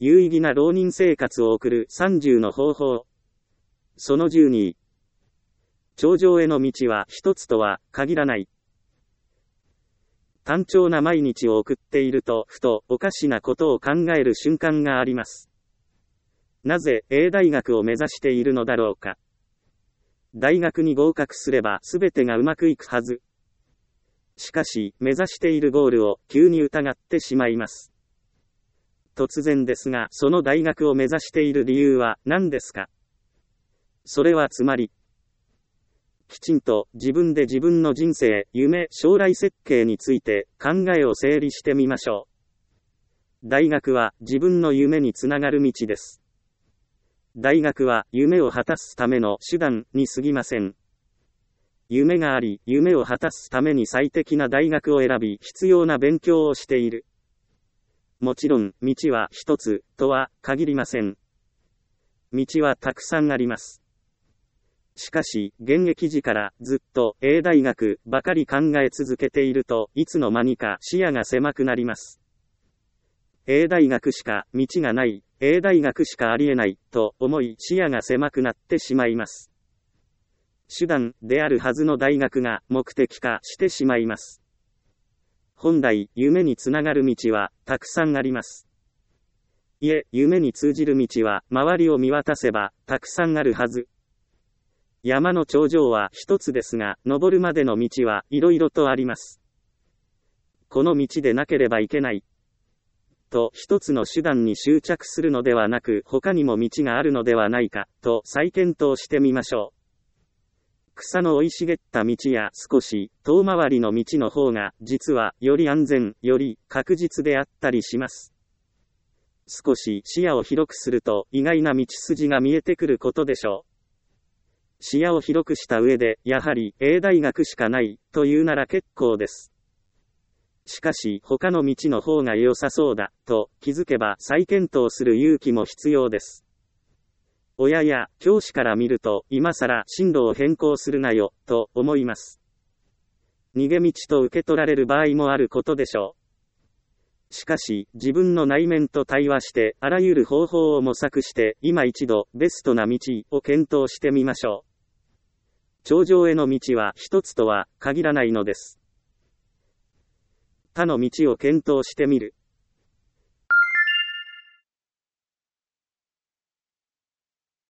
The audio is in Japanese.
有意義な浪人生活を送る30の方法。その12。頂上への道は一つとは限らない。単調な毎日を送っていると、ふとおかしなことを考える瞬間があります。なぜ A 大学を目指しているのだろうか。大学に合格すれば全てがうまくいくはず。しかし、目指しているゴールを急に疑ってしまいます。突然ですが、その大学を目指している理由は何ですか？それはつまり、きちんと自分で自分の人生、夢、将来設計について考えを整理してみましょう。大学は自分の夢につながる道です。大学は夢を果たすための手段に過ぎません。夢があり、夢を果たすために最適な大学を選び、必要な勉強をしている。もちろん、道は一つとは限りません。道はたくさんあります。しかし、現役時からずっと A 大学ばかり考え続けていると、いつの間にか視野が狭くなります。A 大学しか道がない、A 大学しかありえないと思い視野が狭くなってしまいます。手段であるはずの大学が目的化してしまいます。本来、夢につながる道はたくさんあります。いえ、夢に通じる道は周りを見渡せばたくさんあるはず。山の頂上は一つですが、登るまでの道はいろいろとあります。この道でなければいけない。と一つの手段に執着するのではなく、他にも道があるのではないか、と再検討してみましょう。草の生い茂った道や少し遠回りの道の方が、実はより安全、より確実であったりします。少し視野を広くすると、意外な道筋が見えてくることでしょう。視野を広くした上で、やはり A 大学しかないというなら結構です。しかし、他の道の方が良さそうだと気づけば再検討する勇気も必要です。親や教師から見ると、今更進路を変更するなよと思います。逃げ道と受け取られる場合もあることでしょう。しかし、自分の内面と対話して、あらゆる方法を模索して、今一度ベストな道を検討してみましょう。頂上への道は一つとは限らないのです。他の道を検討してみる。